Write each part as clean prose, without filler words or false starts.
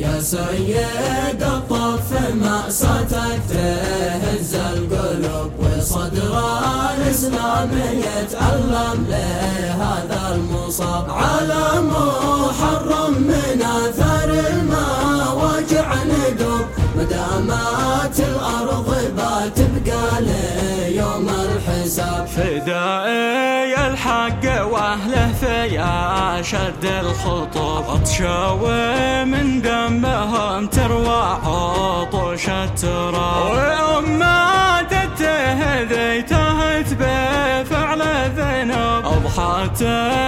يا سيد الطف مأساتك تهز القلوب، وصدر الإسلام يتألم لهذا المصاب. على محرم من آثار المواجع ندوب، مدامات الأرض بتبقى ليوم الحساب. فدائي الحق واهله في اشد الخطوب، عطشوا من دمهم تروى عطوش التراب. وأمات التهذي تهت بفعل الذنوب، أضحت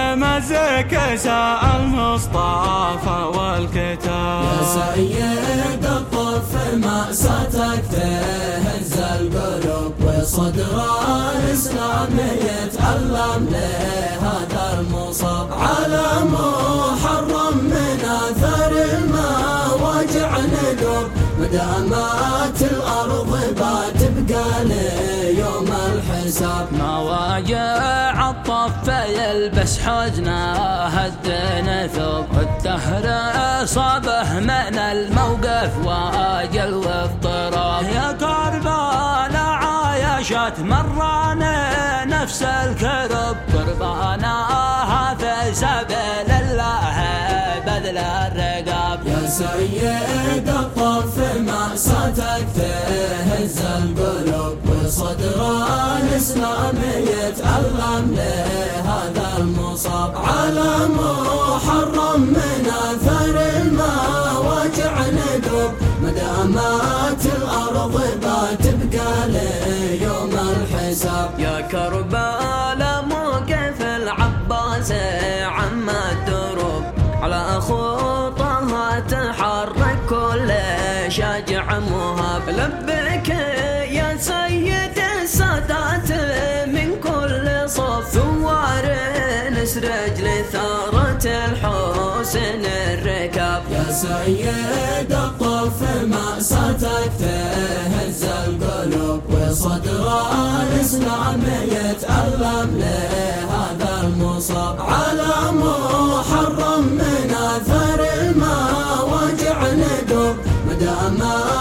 مزك ساء المصطفى والكتاب. يا سيد الطف مأساتك تهز القلوب، وصدر الإسلام يتألم لهذا المصاب. على محرم من آثار المواجع ندوب، مدامات الأرض بتبقى ليوم الحساب. مواجع الطف يلبس حزنه الدين ثوب، والدهر صابه من الموقف واجل واضطراب. يا كربلاء عايشت مران نفس الكرب، قربانها في سبيل الله بذل الرقاب. يا سيد الطف مأساتك تهز القلوب، وصدر الإسلام يتألم لهذا المصاب. على محرم من آثار المواجع ندوب، مدامات الأرض بتبقى ليوم الحساب. يا كربلاء موقف العباس عم الدروب، على خطاها تحرك كل شاجع مهاب. لبيك يا سيد السادات من كل صف، ثوار نسرج لثارة الحسين الركاب. يا سيد الطف مأساتك تهز القلوب، وصدر الإسلام يتألم لهذا المصاب. على محرم من آثار المواجع ندوب، مدامات